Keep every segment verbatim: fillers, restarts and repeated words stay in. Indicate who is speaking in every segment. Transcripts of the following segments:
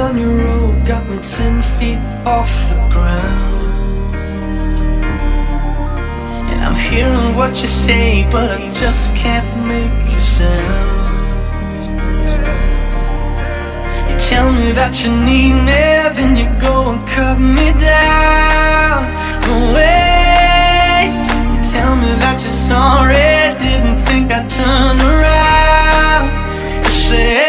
Speaker 1: on your road, got me ten feet off the ground. And I'm hearing what you say, but I just can't make you sound. You tell me that you need me, then you go and cut me down. But wait, you tell me that you're sorry, didn't think I'd turn around. You say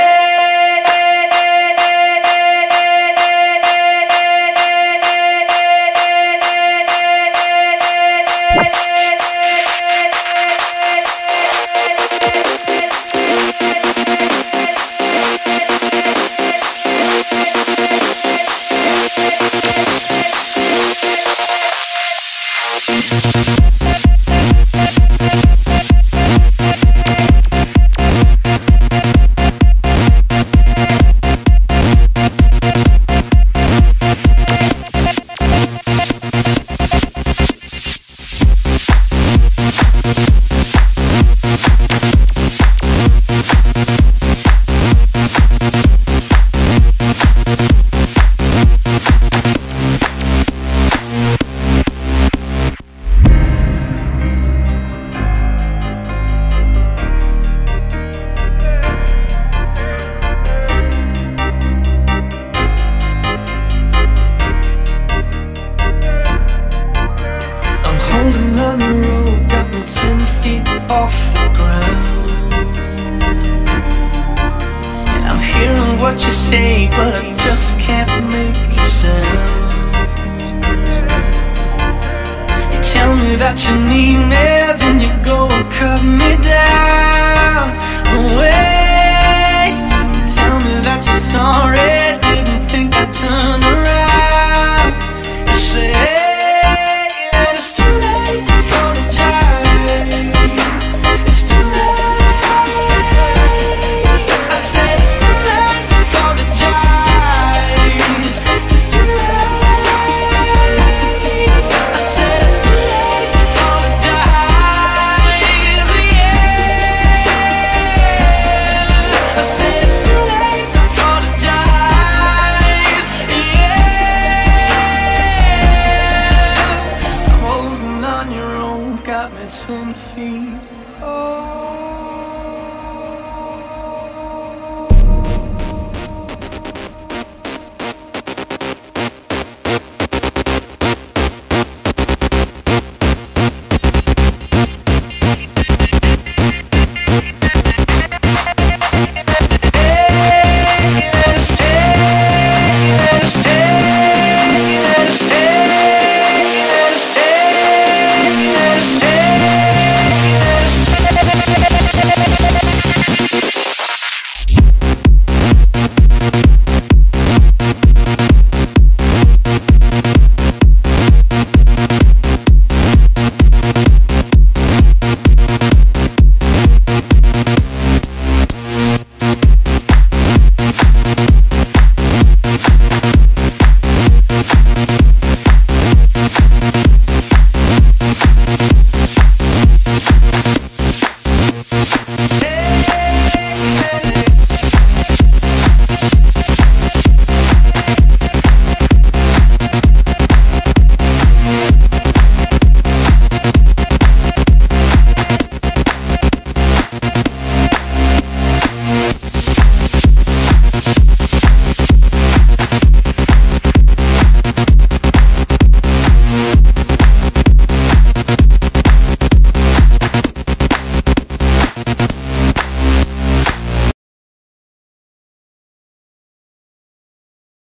Speaker 1: holding on your road, got me ten feet off the ground. And I'm hearing what you say, but I just can't make you sound. You tell me that you need me, then you go and cut me down.